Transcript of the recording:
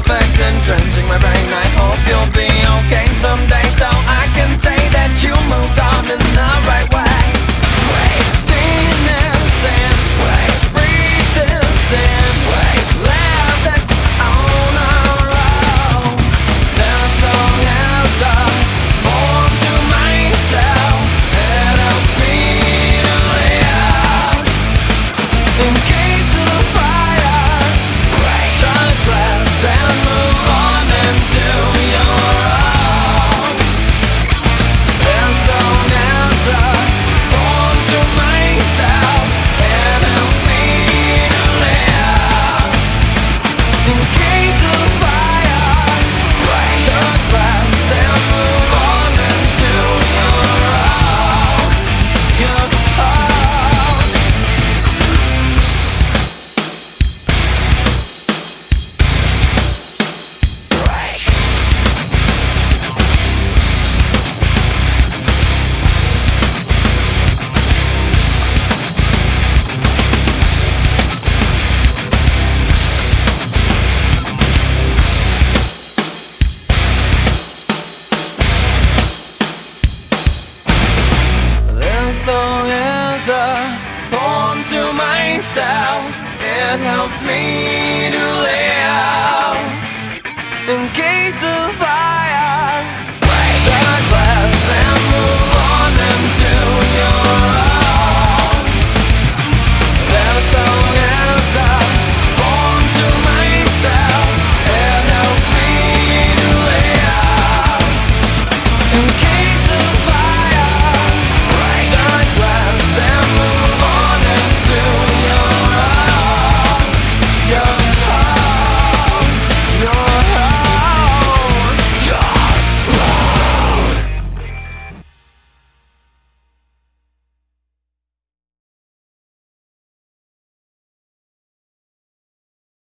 perfect and drenching my brain. I hope you'll be okay someday, so I can say that you moved on in the right way. Seen this in, breathe this in, live this on our own. This song is a poem to myself. It helps me to live. In case of fire, shut glass and move on into your own. This song is a poem to myself. It helps me to live. In case of fire, shut glass and move on into your own. Your own. This song is a poem to myself. It helps me